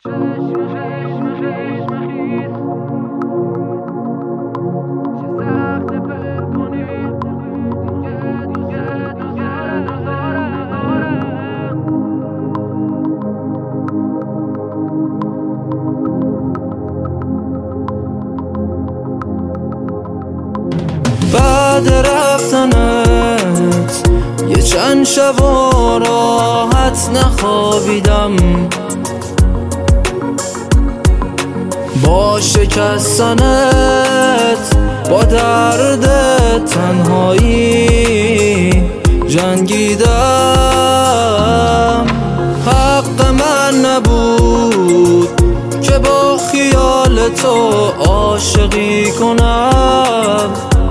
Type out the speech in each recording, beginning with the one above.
بعد رفتنت یه چند شب و راحت نخوابیدم، با شکستنت با درد تنهایی جنگیدم. حق من نبود که با خیال تو عاشقی کنم،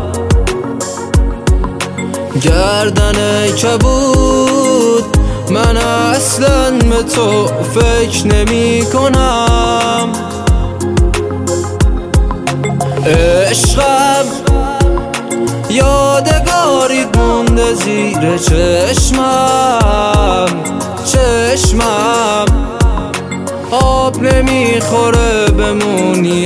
گردن کبود من اصلا به تو فکر نمی کنم. عشقم یادگاری مونده زیر چشمم آب نمیخوره بمونی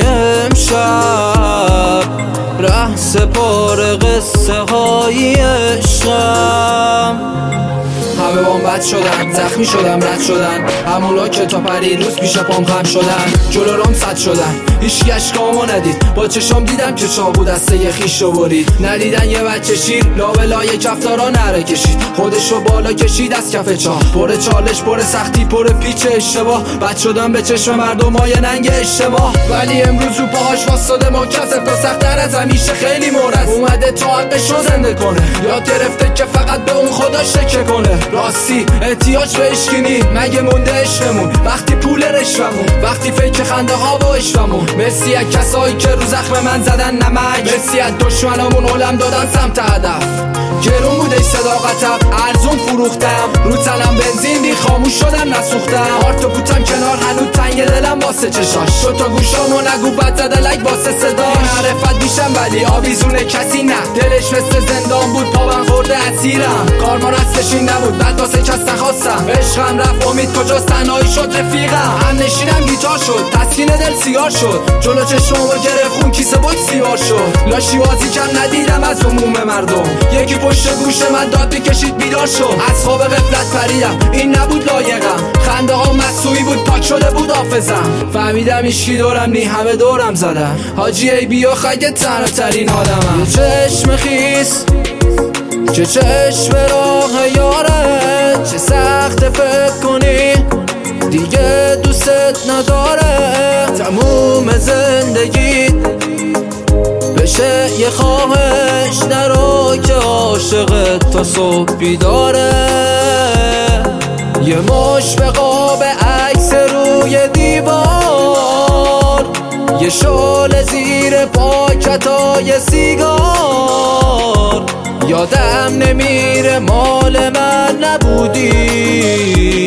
امشب، ره سپار قصه های عشقم. همه بام بد شدن، زخمی شدم، رد شدن، همونا که تا پریروز پیش پام خم شدن، جلو رام صد شدن، هیچکی اشکامو ندید، با چشام دیدم که چاقو دسته یه خیش رو برید. ندیدن یه بچه شیر لابلای کفتارا نره کشید، خودشو بالا کشید از کف چاه، پر چالش، پر سختی، پر پیچ اشتباه، بد شدم به چشم مردم های ننگ اشتباه. ولی امروز رو پاهاش واسطه ما کسب تا سخت‌تر از همیشه خیلی مرد اومده تا حقشو زنده کنه، یاد گرفته که فقط به اون خدا شکر کنه. راستی احتیاج به عشقینی مگه مونده عشقمون، وقتی پول رشومون، وقتی فکر خنده ها و عشقمون، مرسی از کسایی که رو زخم من زدن نمک، مرسی از دشمنامون علم دادن سمت هدف. گرون بوده صداقتم، ارزون فروختم، رو تنم بنزین بی خاموش شدم نسوختم، هارتو بوتم کنار هنوز تنگ دلم واسه چشاش، شد تا گوشامو نگو بد زده لک واسه صداش. معرفت میشم ولی آویزونه کسی نه، دلش مثل زندان بود پاون خورده اسیرم، کارمان هستش این نبود بعد واسه کس نخواستم، عشقم رفت امید کجاست تنهایی شد رفیقم، هم نشینم گیتار شد تسکین دل سیگار شد، جلو چشمامو گرفت خون کیسه بود سیاه شد، لاشی بازی کم ندیدم از عموم مردم، یکی پشت گوش من داد بکشید بیدار شد، از خواب غفلت پریدم این نبود لایقم، خنده ها مسئولی بود پاک شده بود حافظم، فهمیدم ایشکی دورم نی همه دورم زدم، حاجی ای بیا خیلی تنها ترین آدمم. چشم خیس چه چشم راه یاره، چه سخت فکر کنی دیگه دوستت نداره، تموم زندگیت بشه یه خواهش، نرو که عاشقت تا صبح بیداره، یه مش به قاب عکس روی دیوار، یه شال زیر پاکتای سیگار، یادم نمیره مال من نبودی،